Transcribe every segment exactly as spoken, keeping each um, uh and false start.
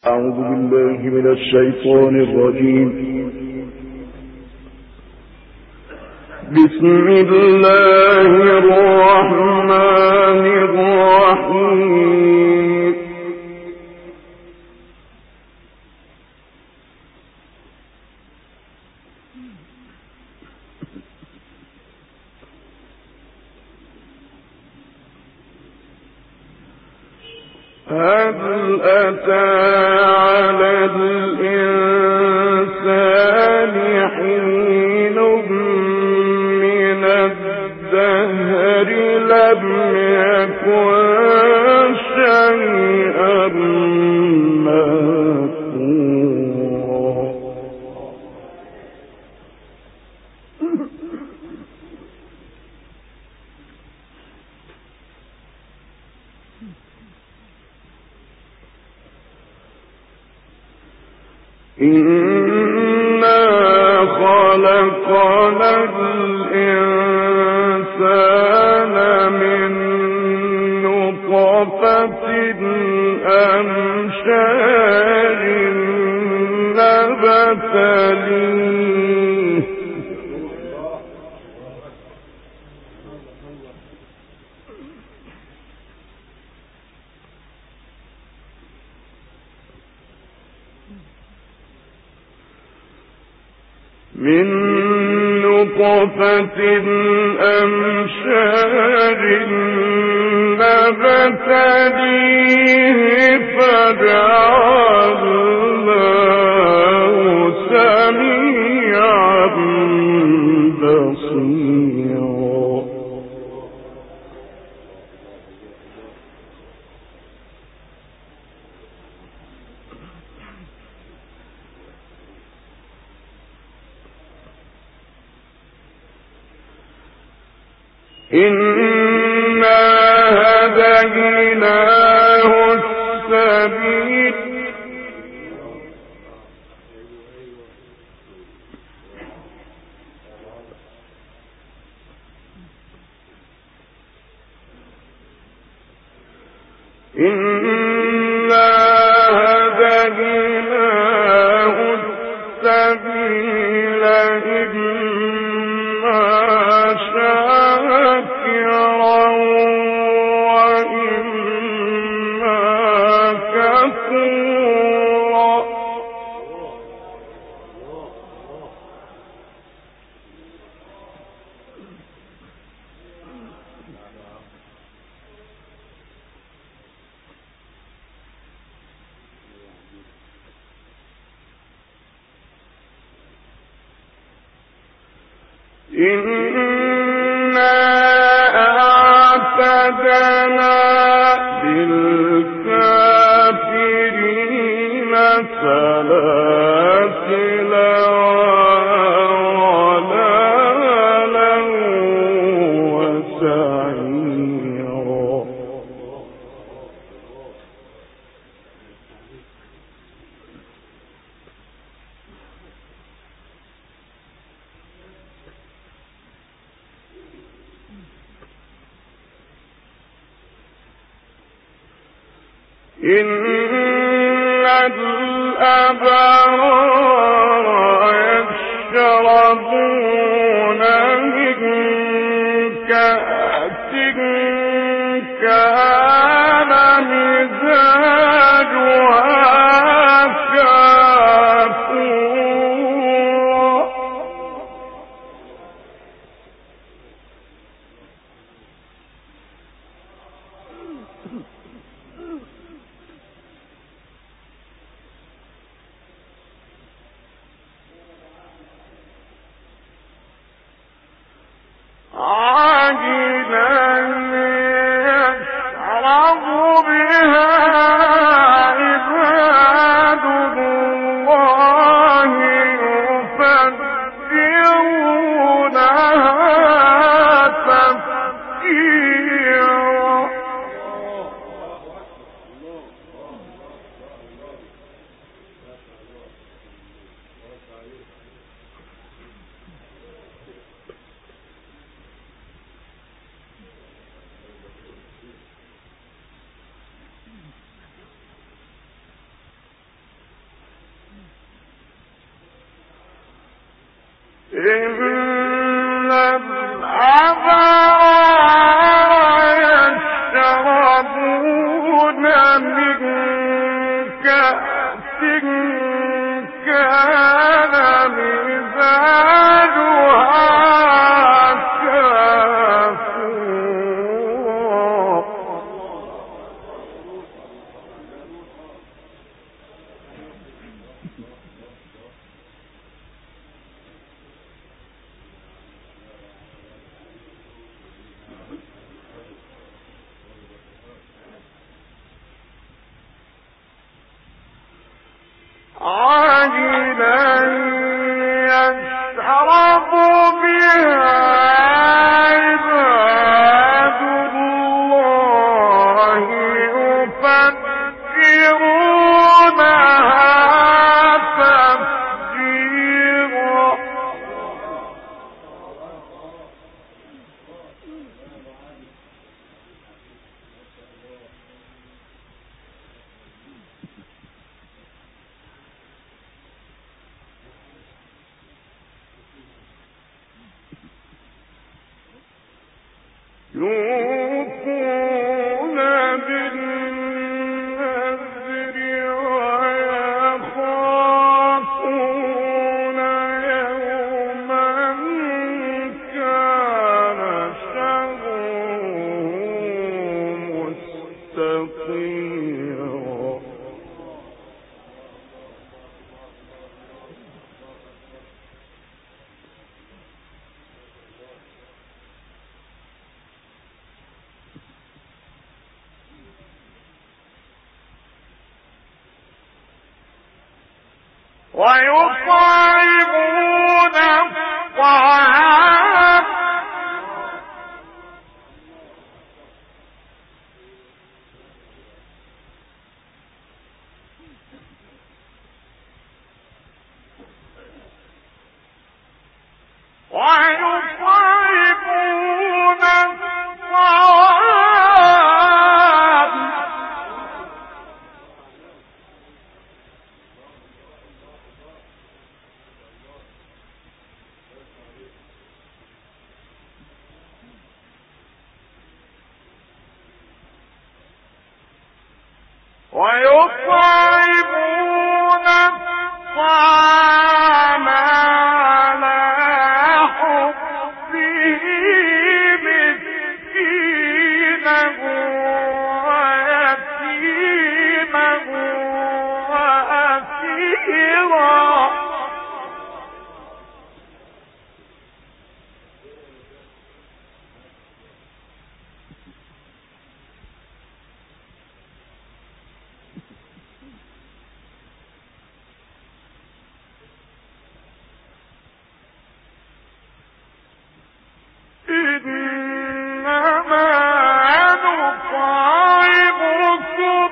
أعوذ بالله من الشيطان الرجيم. بسم الله الرحمن الرحيم. هل أتى على الإنسان حين من الدهر لم يكن شيئا مذكورا. إنا خلقنا الإنسان من نطفة أمشاج نبتليه من نطفة أمشاج نبتليه فجعلناه سميعا بصيرا. إنا هديناه السبيل إنا هديناه السبيل إما شاكرا وإما كفورا. إنا أعتدنا للكافرين سلاسل وأغلالا وسعيرا. إن الأبرار يشربون من كأس كان مزاجها كافورا. إن الأبرار يشربون من كأس كان مزاجها كافورا عاجلا يشرب بها عباد الله يفجرونها تفجيرا يوفون بالنذر ويخافون يوما كان شره مستطيرا ويطعمون الطعام ويطعمون الطعام ويطعمون الطعام على حبه مسكينا ويتيما وأسيرا إنما نطعمكم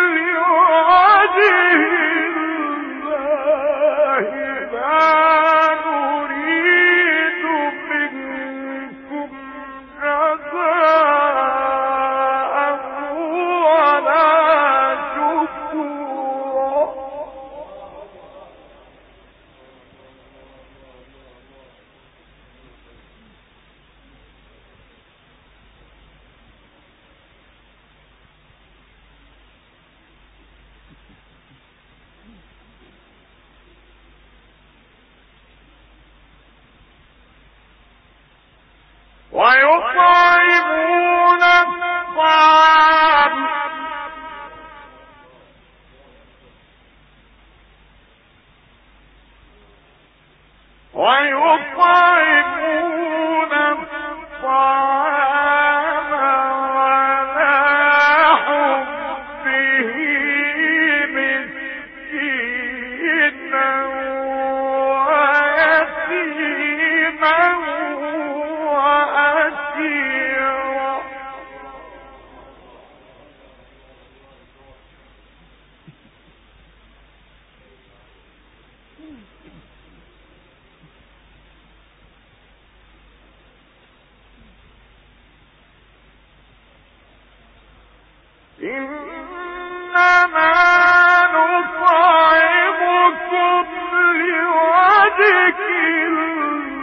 لوجه الله لا نريد منكم جزاء ولا شكورا ويطعمون الطعام ويطعمون الطعام على حبه مسكينا ويتيما وأسيرا إنما نطعمكم لوجه الله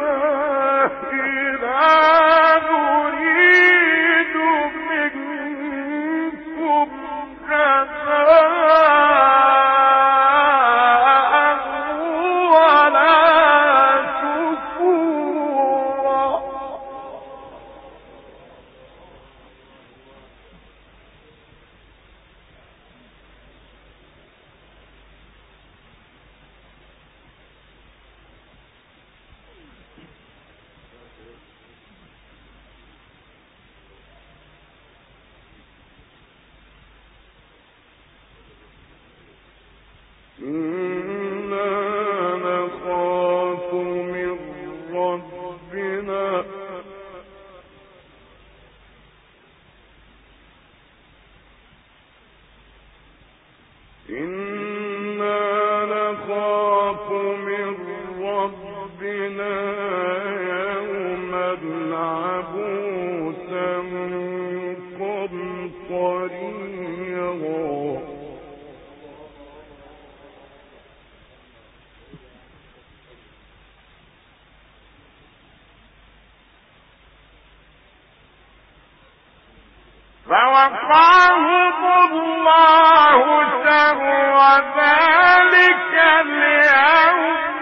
فوقاهم الله شر ذلك اليوم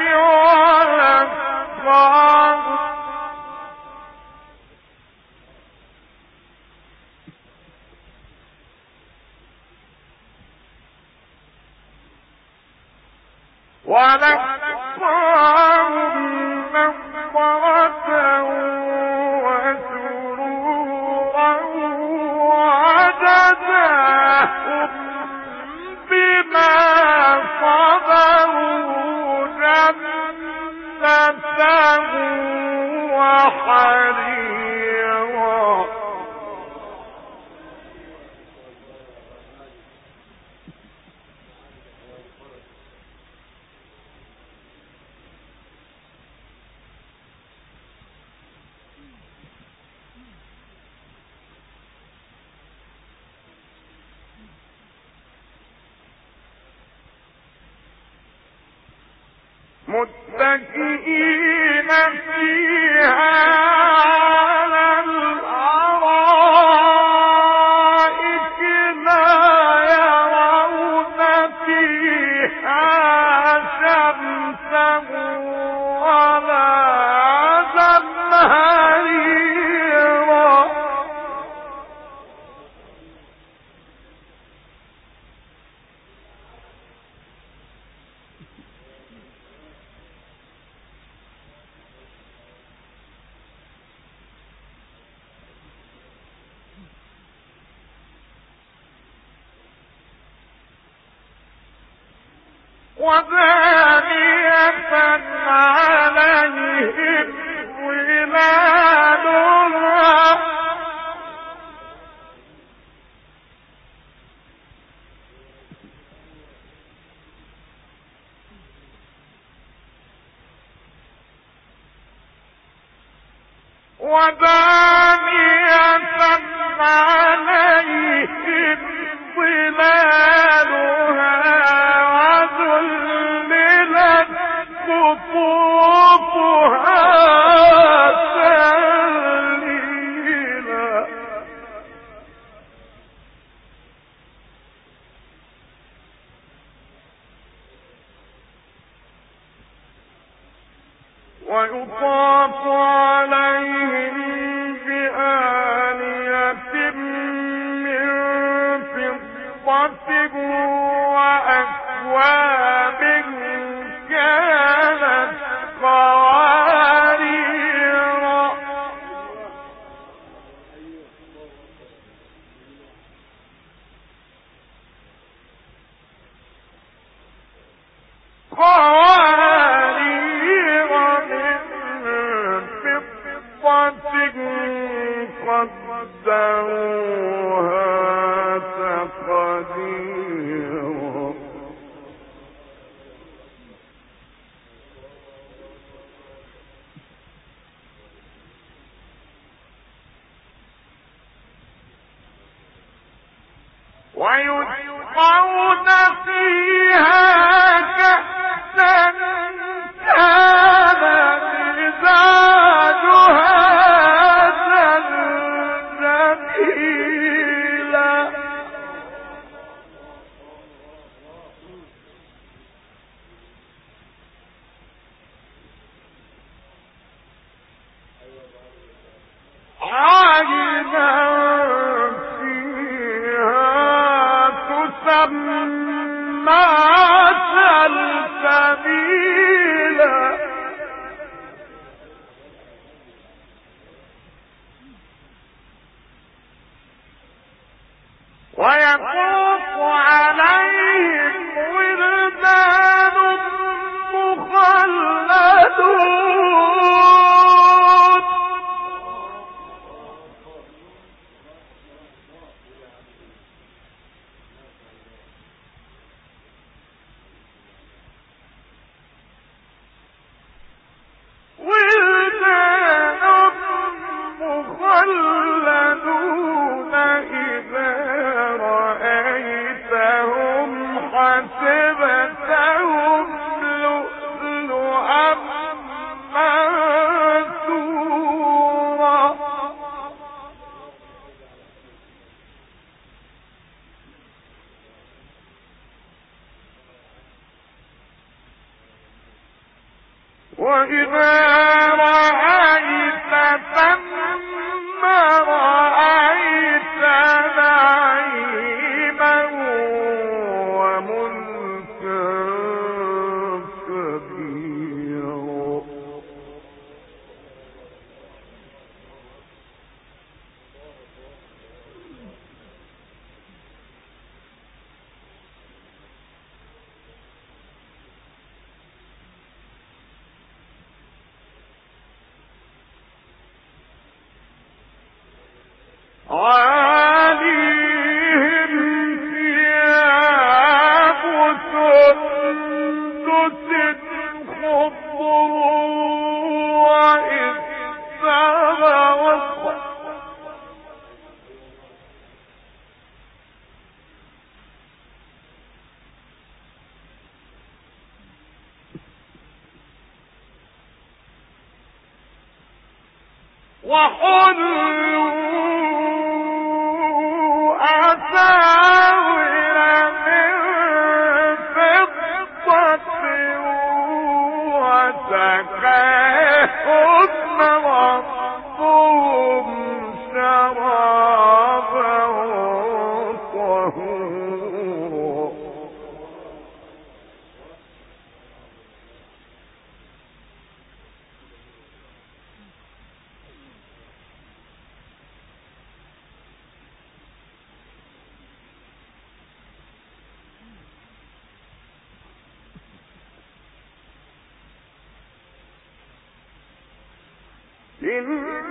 ولقاهم ولقاهم نضرة وسرورا وجزاهم بما صبروا جنة وحريرا. متكئين فيها على الأرائك لا يرون فيها شمسا ولا زمهريرا. ودانية عليهم ظلالها ودانية عليهم ظلالها وذللت قطوفها تذليلا. ويطاف عليهم بآنية من فضة وأكواب كانت قوارير. قوارير من فضة قدروها تقديرا. ويسقون فيها كأسا كان مزاجها زنجبيلا. عينا فيها تسمى وإذا رأيت ثم رأيت نعيما وملكا كبيرا. عاليهم ثياب سندس خضر واستبرق وحلوا أساور من فضة وسقاهم ربهم شرابا طهورا. إن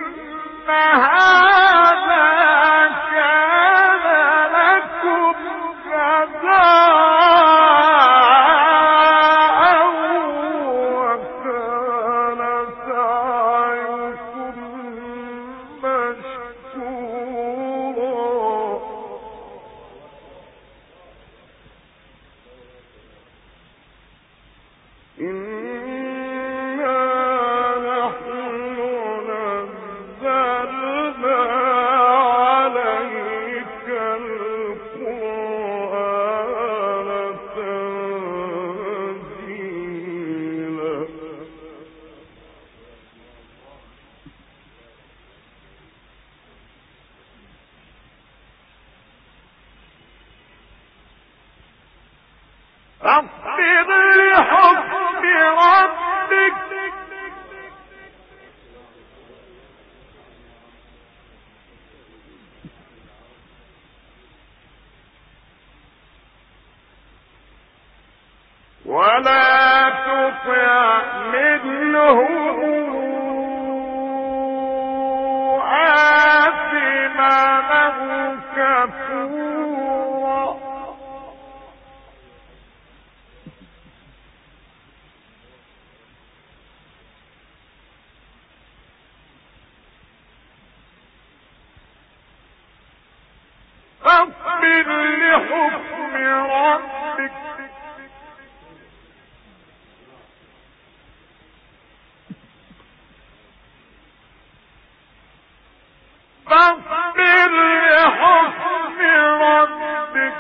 هذا كان لكم جزاء وكان سعيكم مشكورا. فاصبر لحكم ربك ولا تطع منهم آثما أو كفورا. فاصبر لحكم ربك فاصبر لحكم ربك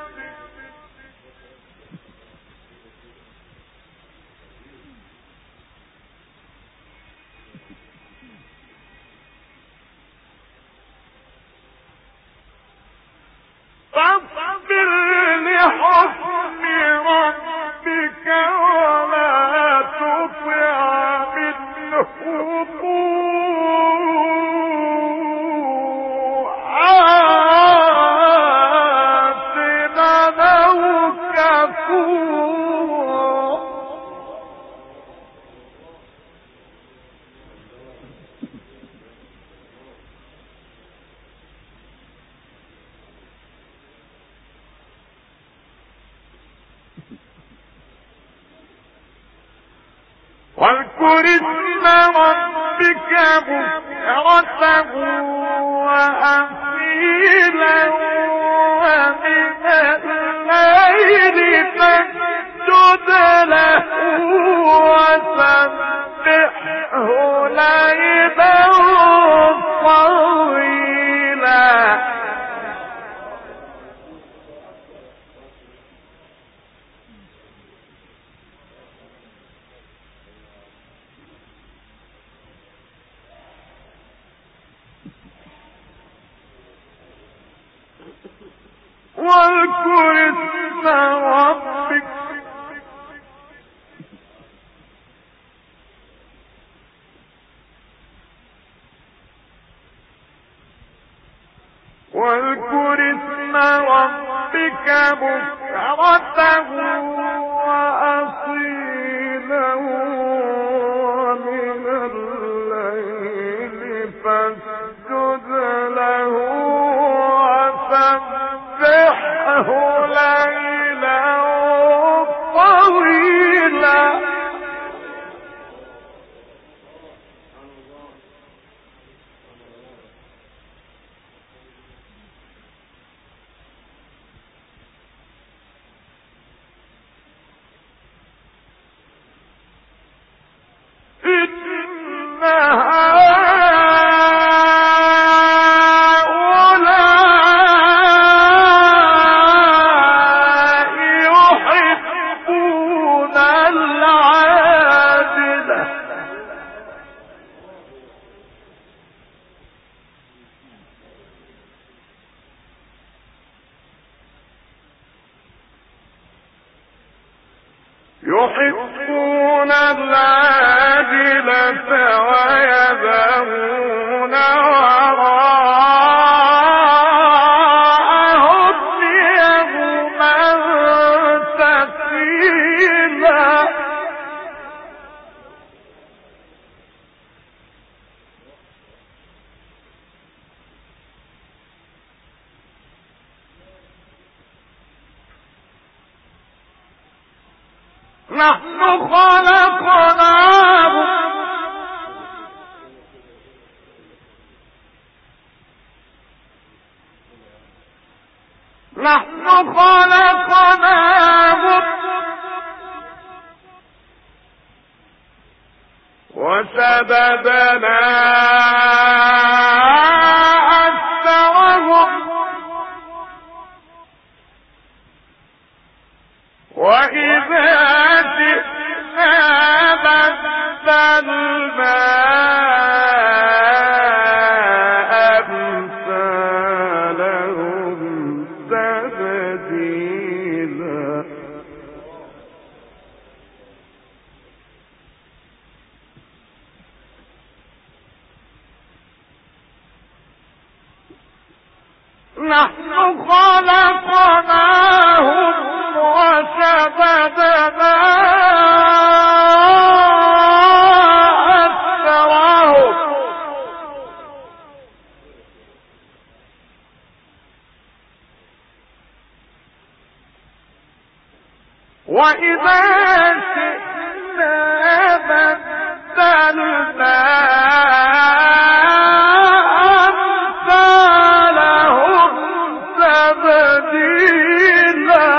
فاصبر لحكم ربك ولا تطع منهم آثما أو كفورا. واذكر اسم ربك بكرة وأصيلا ومن الليل فاسجد له وسبحه ليلا طويلا. واذكر اسم ربك واذكر اسم ربك بكرة وأصيلا ومن الليل فاسجد له وسبحه ليلا طويلا. يحبون العاجلة ويذرون وراءهم يوما ثقيلا. نحن خلقناهم نحن خلقناهم وشددنا أسرهم وإذا بدلنا أمثالهم تبديلا. نحن خلقناهم وشددنا أسرهم وإذا شئنا بدلنا أمثالهم تبديلا.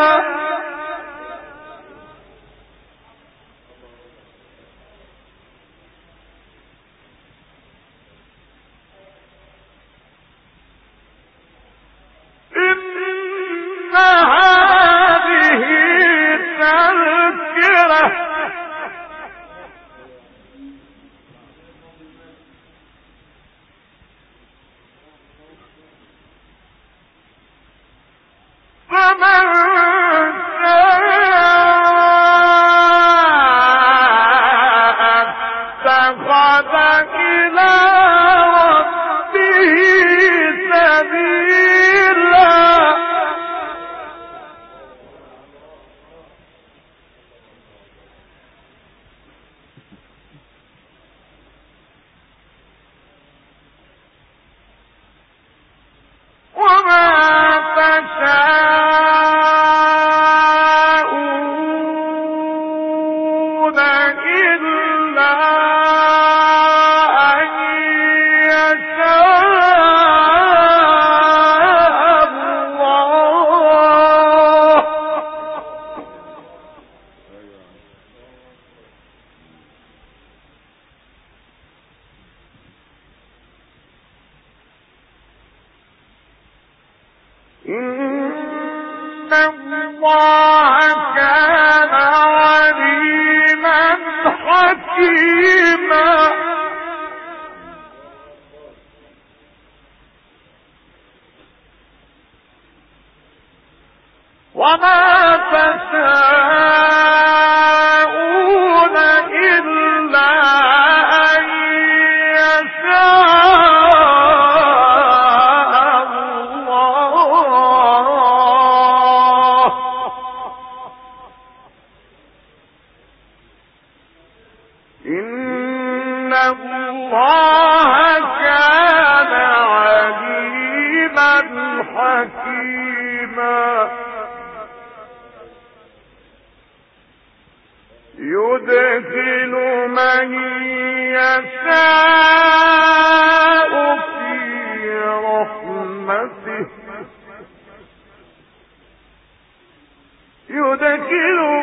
إن هذه تذكرة فمن شاء اتخذ إلى ربه سبيلا. وما تشاءون إلا أن يشاء الله. إن الله كان عليما حكيما. إن الله كان عليما حكيما يدخل من يشاء في رحمته يدخل